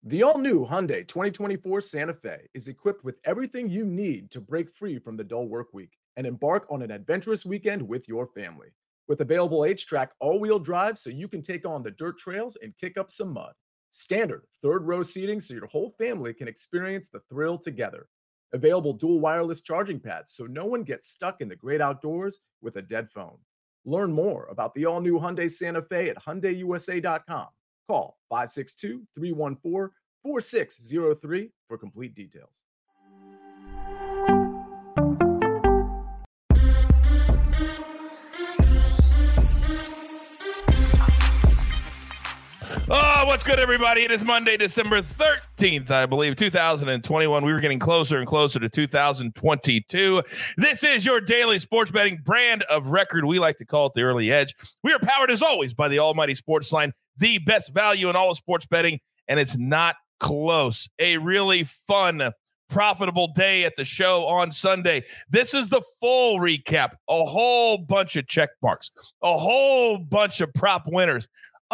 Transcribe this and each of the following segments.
The all-new Hyundai 2024 Santa Fe is equipped with everything you need to break free from the dull work week and embark on an adventurous weekend with your family. With available H-Track all-wheel drive so you can take on the dirt trails and kick up some mud. Standard third-row seating so your whole family can experience the thrill together. Available dual wireless charging pads so no one gets stuck in the great outdoors with a dead phone. Learn more about the all-new Hyundai Santa Fe at HyundaiUSA.com. Call 562-314-4603 for complete details. Oh, what's good, everybody? It is Monday, December 13th, I believe, 2021. We were getting closer and closer to 2022. This is your daily sports betting brand of record. We like to call it the Early Edge. We are powered, as always, by the almighty Sportsline, the best value in all of sports betting, and it's not close. A really fun, profitable day at the show on Sunday. This is the full recap. A whole bunch of check marks. A whole bunch of prop winners.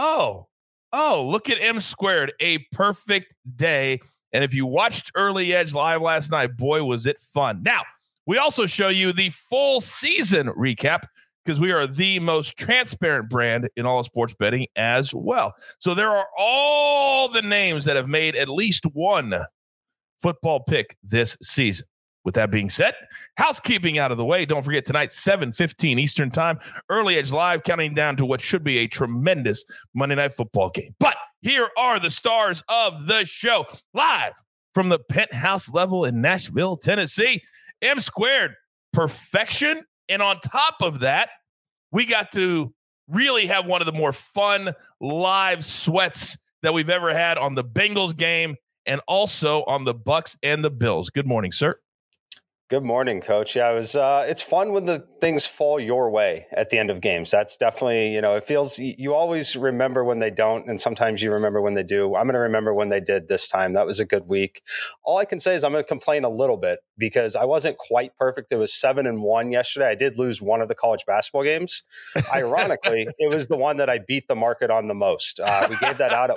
Oh, look at M Squared, a perfect day. And if you watched Early Edge live last night, boy, was it fun. Now, we also show you the full season recap because we are the most transparent brand in all of sports betting as well. So there are all the names that have made at least one football pick this season. With that being said, housekeeping out of the way, don't forget tonight, 7:15 Eastern time, Early Edge Live, counting down to what should be a tremendous Monday Night Football game. But here are the stars of the show, live from the penthouse level in Nashville, Tennessee. M Squared, perfection. And on top of that, we got to really have one of the more fun live sweats that we've ever had on the Bengals game and also on the Bucks and the Bills. Good morning, sir. Good morning, Coach. Yeah, it's fun when the things fall your way at the end of games. That's definitely, it feels, you always remember when they don't, and sometimes you remember when they do. I'm going to remember when they did this time. That was a good week. All I can say is I'm going to complain a little bit because I wasn't quite perfect. It was 7-1 yesterday. I did lose one of the college basketball games. Ironically, it was the one that I beat the market on the most. We gave that out at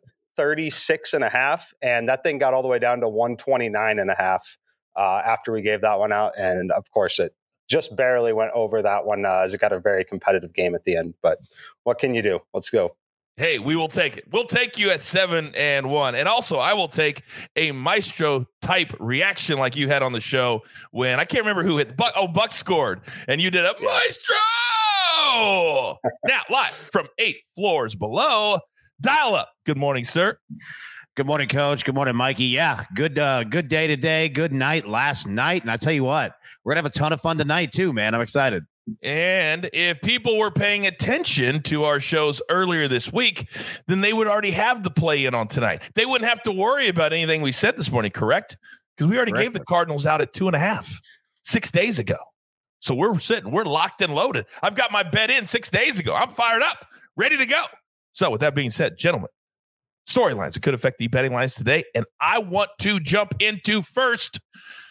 136.5, and that thing got all the way down to 129.5. After we gave that one out. And of course, it just barely went over that one as it got a very competitive game at the end. But what can you do? Let's go. Hey, we will take it. We'll take you at 7-1. And also, I will take a Maestro type reaction like you had on the show when I can't remember who hit Buck. Oh, Buck scored. And you did a Maestro. Now, live from 8 floors below, dial up. Good morning, sir. Good morning, Coach. Good morning, Mikey. Yeah, good day today. Good night last night. And I tell you what, we're going to have a ton of fun tonight too, man. I'm excited. And if people were paying attention to our shows earlier this week, then they would already have the play in on tonight. They wouldn't have to worry about anything we said this morning, correct? Because we already gave the Cardinals out at 2.5 6 days ago. So we're locked and loaded. I've got my bet in 6 days ago. I'm fired up, ready to go. So with that being said, gentlemen, storylines that could affect the betting lines today, and I want to jump into first.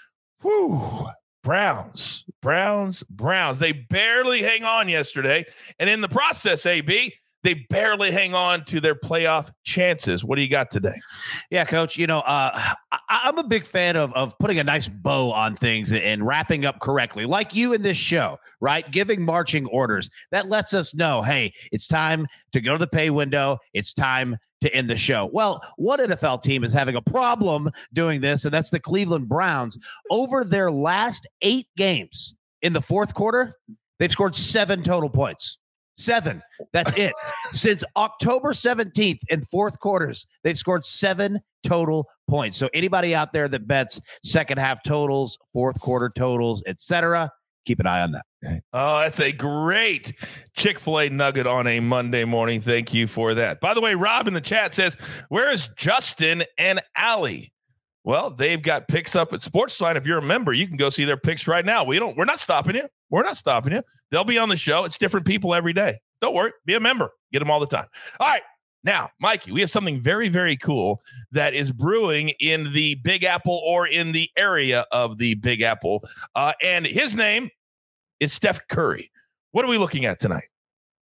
Browns. They barely hang on yesterday, and in the process, AB, they barely hang on to their playoff chances. What do you got today? Yeah, Coach, I'm a big fan of putting a nice bow on things and wrapping up correctly, like you in this show, right? Giving marching orders. That lets us know, hey, it's time to go to the pay window. It's time to end the show. Well, one NFL team is having a problem doing this, and that's the Cleveland Browns. Over their last 8 games in the fourth quarter, they've scored 7 total points. 7. That's it. Since October 17th in fourth quarters, they've scored 7 total points. So anybody out there that bets second half totals, fourth quarter totals, etc., keep an eye on that. Oh, that's a great Chick-fil-A nugget on a Monday morning. Thank you for that. By the way, Rob in the chat says, where is Justin and Allie? Well, they've got picks up at Sportsline. If you're a member, you can go see their picks right now. We're not stopping you. We're not stopping you. They'll be on the show. It's different people every day. Don't worry. Be a member. Get them all the time. All right. Now, Mikey, we have something very, very cool that is brewing in the Big Apple or in the area of the Big Apple. And his name is Steph Curry. What are we looking at tonight?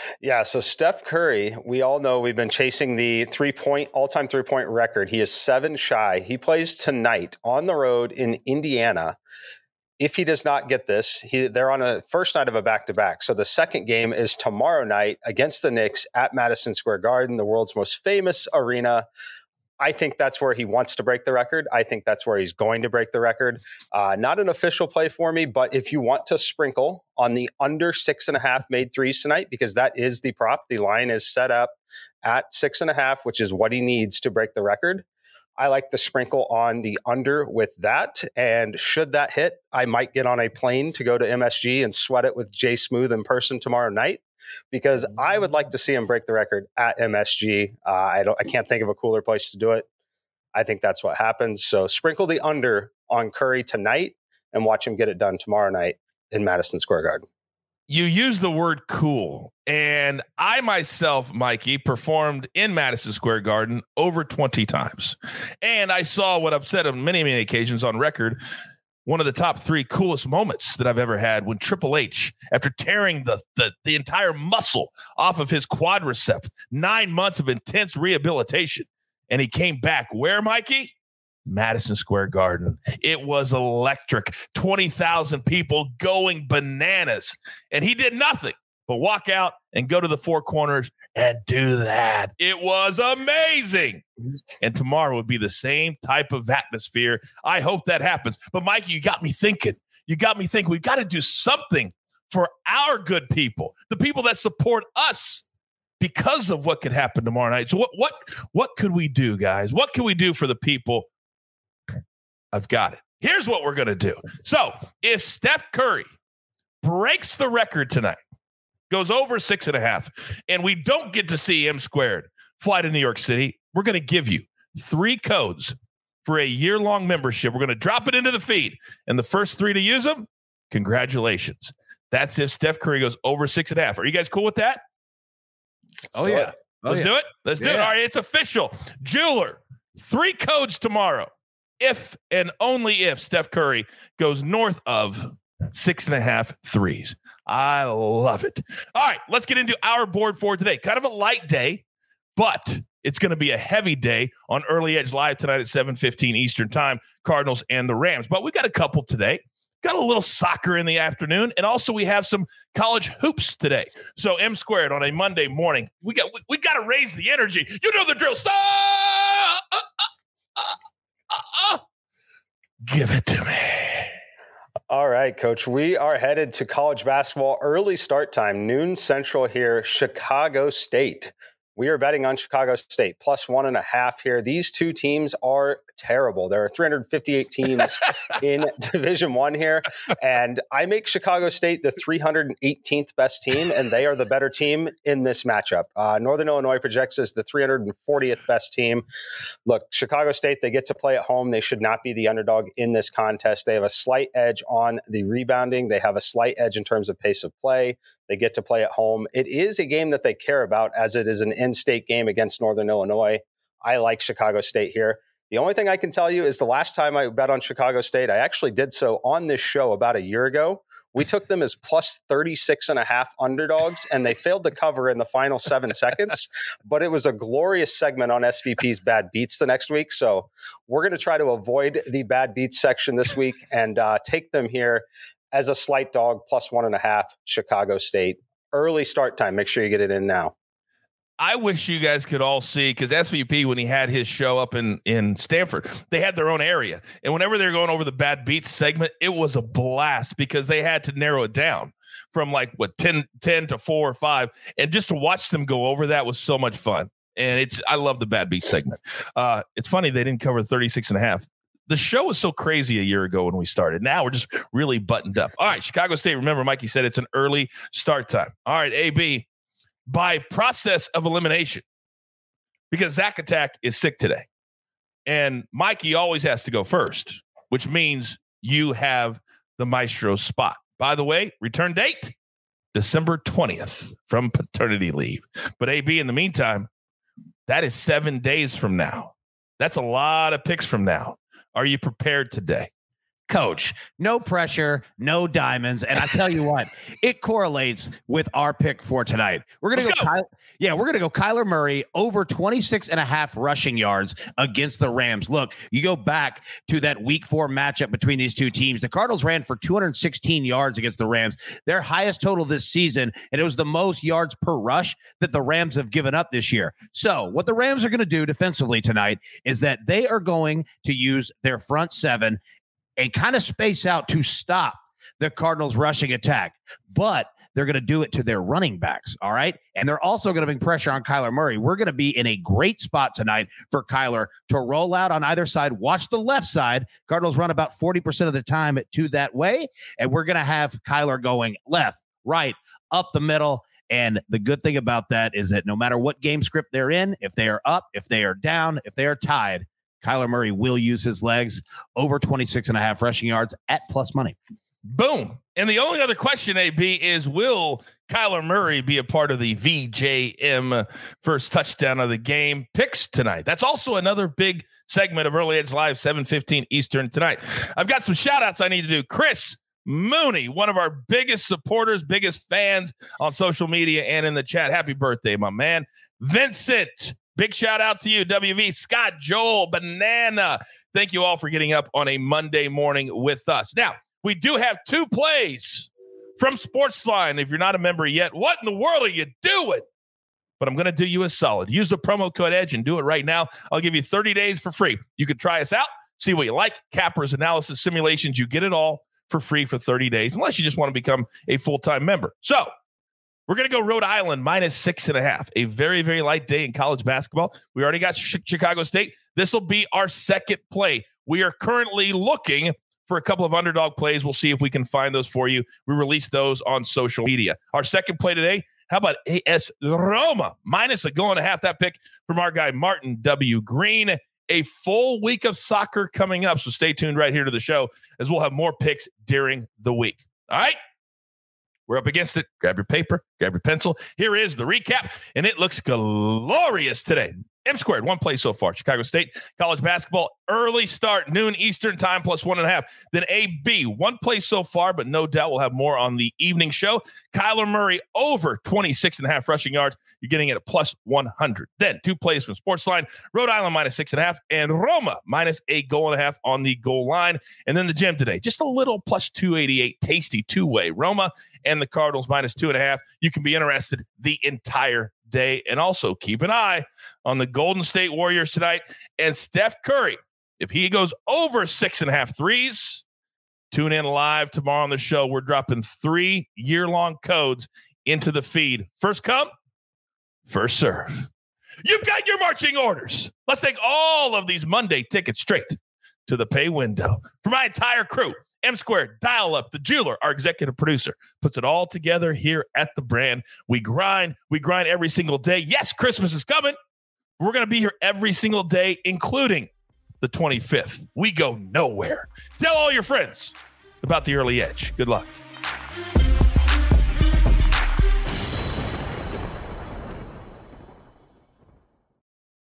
Yeah, so Steph Curry, we all know we've been chasing the all-time three-point record. He is 7 shy. He plays tonight on the road in Indiana. If he does not get this, they're on a first night of a back-to-back. So the second game is tomorrow night against the Knicks at Madison Square Garden, the world's most famous arena. I think that's where he wants to break the record. I think that's where he's going to break the record. Not an official play for me, but if you want to sprinkle on the under 6.5 made threes tonight, because that is the prop, the line is set up at 6.5, which is what he needs to break the record. I like the sprinkle on the under with that. And should that hit, I might get on a plane to go to MSG and sweat it with Jay Smooth in person tomorrow night, because I would like to see him break the record at MSG. I can't think of a cooler place to do it. I think that's what happens. So sprinkle the under on Curry tonight and watch him get it done tomorrow night in Madison Square Garden. You use the word cool, and I myself, Mikey, performed in Madison Square Garden over 20 times. And I saw what I've said on many, many occasions on record, one of the top 3 coolest moments that I've ever had, when Triple H, after tearing the entire muscle off of his quadricep, 9 months of intense rehabilitation, and he came back where, Mikey? Madison Square Garden. It was electric. 20,000 people going bananas. And he did nothing but walk out and go to the 4 corners and do that. It was amazing. And tomorrow would be the same type of atmosphere. I hope that happens. But Mikey, you got me thinking. We've got to do something for our good people, the people that support us, because of what could happen tomorrow night. So what could we do, guys? What can we do for the people? I've got it. Here's what we're going to do. So if Steph Curry breaks the record tonight, goes over 6.5, and we don't get to see M Squared fly to New York City, we're going to give you 3 codes for a year-long membership. We're going to drop it into the feed, and the first 3 to use them, congratulations. That's if Steph Curry goes over 6.5. Are you guys cool with that? Oh, yeah. Let's do it. Let's do it. All right, it's official. Jeweler, 3 codes tomorrow. If and only if Steph Curry goes north of 6.5 threes. I love it. All right, let's get into our board for today. Kind of a light day, but it's going to be a heavy day on Early Edge Live tonight at 7:15 Eastern Time, Cardinals and the Rams. But we got a couple today. Got a little soccer in the afternoon, and also we have some college hoops today. So M Squared on a Monday morning. We got to raise the energy. You know the drill. Give it to me. All right, Coach. We are headed to college basketball. Early start time, noon Central here, Chicago State. We are betting on Chicago State, plus 1.5 here. These 2 teams are terrible. There are 358 teams in Division I here, and I make Chicago State the 318th best team, and they are the better team in this matchup. Northern Illinois projects as the 340th best team. Look, Chicago State, they get to play at home. They should not be the underdog in this contest. They have a slight edge on the rebounding. They have a slight edge in terms of pace of play. They get to play at home. It is a game that they care about, as it is an in-state game against Northern Illinois. I like Chicago State here. The only thing I can tell you is the last time I bet on Chicago State, I actually did so on this show about a year ago. We took them as plus 36.5 underdogs, and they failed to cover in the final 7 seconds. But it was a glorious segment on SVP's Bad Beats the next week. So we're going to try to avoid the Bad Beats section this week and take them here as a slight dog, plus 1.5, Chicago State. Early start time. Make sure you get it in now. I wish you guys could all see, because SVP, when he had his show up in Stanford, they had their own area. And whenever they're going over the Bad Beats segment, it was a blast, because they had to narrow it down from 10 to 4 or 5. And just to watch them go over that was so much fun. And I love the Bad Beats segment. It's funny they didn't cover 36.5. The show was so crazy a year ago when we started. Now we're just really buttoned up. All right, Chicago State. Remember, Mikey said it's an early start time. All right, AB, by process of elimination, because Zach Attack is sick today, and Mikey always has to go first, which means you have the maestro spot. By the way, return date, December 20th from paternity leave. But AB, in the meantime, that is 7 days from now. That's a lot of picks from now. Are you prepared today? Coach, no pressure, no diamonds. And I tell you what, it correlates with our pick for tonight. We're going to go Kyler Murray over 26.5 rushing yards against the Rams. Look, you go back to that week 4 matchup between these two teams. The Cardinals ran for 216 yards against the Rams, their highest total this season. And it was the most yards per rush that the Rams have given up this year. So what the Rams are going to do defensively tonight is that they are going to use their front seven and kind of space out to stop the Cardinals' rushing attack. But they're going to do it to their running backs, all right? And they're also going to bring pressure on Kyler Murray. We're going to be in a great spot tonight for Kyler to roll out on either side. Watch the left side. Cardinals run about 40% of the time to that way, and we're going to have Kyler going left, right, up the middle. And the good thing about that is that no matter what game script they're in, if they are up, if they are down, if they are tied, Kyler Murray will use his legs over 26.5 rushing yards at plus money. Boom. And the only other question, AB, is will Kyler Murray be a part of the VJM first touchdown of the game picks tonight? That's also another big segment of Early Edge Live, 7:15 Eastern tonight. I've got some shout outs I need to do. Chris Mooney, one of our biggest supporters, biggest fans on social media and in the chat. Happy birthday, my man. Vincent, big shout out to you. WV, Scott, Joel, Banana. Thank you all for getting up on a Monday morning with us. Now, we do have 2 plays from Sportsline. If you're not a member yet, what in the world are you doing? But I'm going to do you a solid. Use the promo code EDGE and do it right now. I'll give you 30 days for free. You can try us out, see what you like. Cappers, analysis, simulations, you get it all for free for 30 days, unless you just want to become a full-time member. So we're going to go Rhode Island -6.5. A very, very light day in college basketball. We already got Chicago State. This will be our second play. We are currently looking for a couple of underdog plays. We'll see if we can find those for you. We release those on social media. Our second play today, how about AS Roma -1.5? That pick from our guy, Martin W. Green. A full week of soccer coming up, so stay tuned right here to the show as we'll have more picks during the week. All right? We're up against it. Grab your paper, grab your pencil. Here is the recap, and it looks glorious today. M squared, 1 play so far. Chicago State college basketball, early start, noon Eastern time, +1.5. Then AB, 1 play so far, but no doubt we'll have more on the evening show. Kyler Murray over 26.5 rushing yards. You're getting it at +100. Then 2 plays from Sportsline, Rhode Island -6.5, and Roma -1.5 on the goal line. And then the gym today, just a little +288, tasty 2-way. Roma and the Cardinals -2.5. You can be interested the entire day. And also keep an eye on the Golden State Warriors tonight and Steph Curry. If he goes over 6.5 threes, tune in live tomorrow on the show. We're dropping 3 year-long codes into the feed. First come, first serve. You've got your marching orders. Let's take all of these Monday tickets straight to the pay window. For my entire crew, M Squared, Dial Up, the jeweler, our executive producer, puts it all together here at the brand. We grind every single day. Yes, Christmas is coming. We're going to be here every single day, including the 25th. We go nowhere. Tell all your friends about the Early Edge. Good luck.